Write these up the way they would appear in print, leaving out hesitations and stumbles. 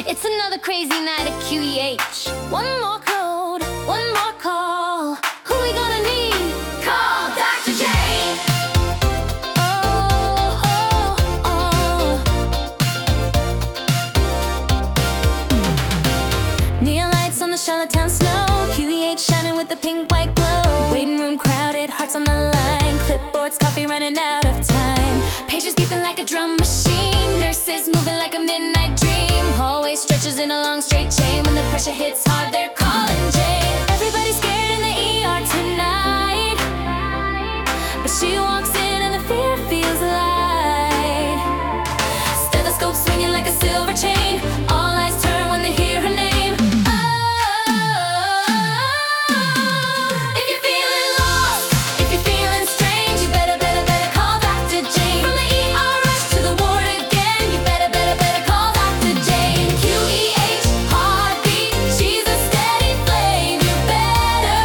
It's another crazy night at QEH. One more code, one more call. Who we gonna need? Call Dr. J. Oh, oh, oh. Neon lights on the Charlottetown snow. QEH shining with the pink white glow. Waiting room crowded, hearts on the line. Clipboards, coffee running out of time. Pages beeping like a drum machine. Nurses moving like a midnight dream. Hallway stretches in a long straight chain. When the pressure hits hard, they're calling Jane. Everybody's scared in the ER tonight, but she walks in and the fear feels light. Stethoscope swinging like a silver chain. All eyes turn when they hear her name. If you're feeling lost, if you're feeling strange, you better call Dr. Jane. From the ER rush to the ward again, you better call Dr. Jane. QEH, heartbeat, she's a steady flame. You better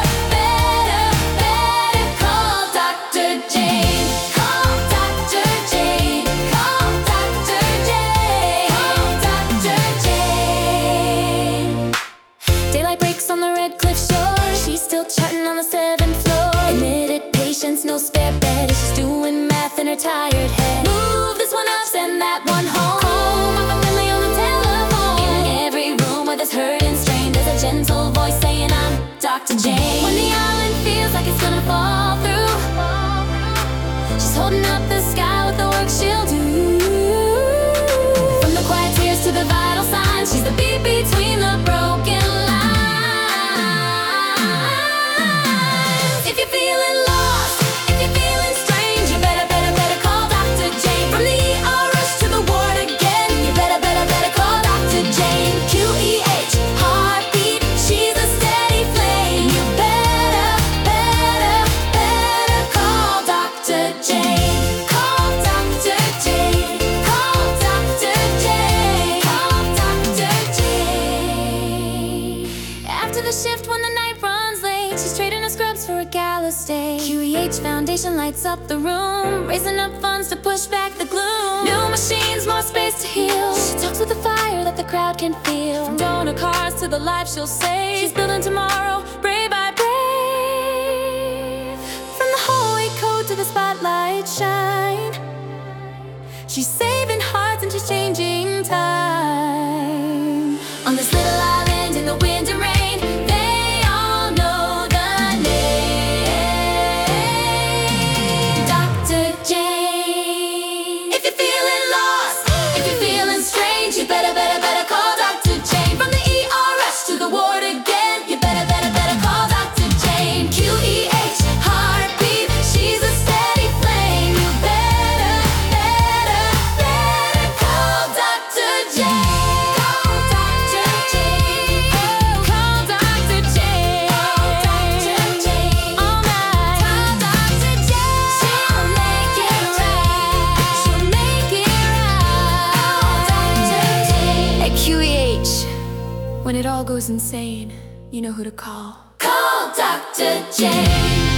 call Dr. Jane. Call Dr. Jane. Call Dr. Jane. Call Dr. Jane. Daylight breaks on the Red Cliff shore. She's still charting on the 7th floor. Admitted patients, no spare bed. She's doing math in her tired head. Move this one up, send that one home. Call my family on the telephone. In every room where there's hurt and strain, there's a gentle voice saying, I'm Dr. Jane. When the island feels like it's gonna fall through, she's holding up the sky with the work she'll do. From the quiet tears to the vital signs, she's the beat between the broken lines. If you're feeling lost, if you're feeling strange, you better call Dr. Jane. From the ER rush to the ward again, you better call Dr. Jane. QEH, heartbeat, she's a steady flame. You better call Dr. Jane. Call Dr. Jane. Call Dr. Jane. Call Dr. Jane. After the shift, when the night runs late, she's trading her scrubs for a gala stay. QEH Foundation lights up the room, raising up funds to push back the gloom. New machines, more space to heal. She talks with the fire that the crowd can feel. From donor cars to the lives she'll save, she's building tomorrow, brave by brave. From the hallway code to the spotlight shine, she's saving hearts and she's changing time. On this little island in the wind and rain, they all know the name Dr. Jane. If you're feeling lost, if you're feeling strange, you better call Dr. Jane. From the ER rush to the ward again, you better call Dr. Jane. QEH, heartbeat, she's a steady flame. You better call Dr. Jane. Call Dr. Jane. Call Dr. Jane. Call Dr. Jane. All night. Call Dr. Jane. She'll make it right. She'll make it right. Dr. Jane. At QEH, when it all goes insane, you know who to call. Call Dr. Jane.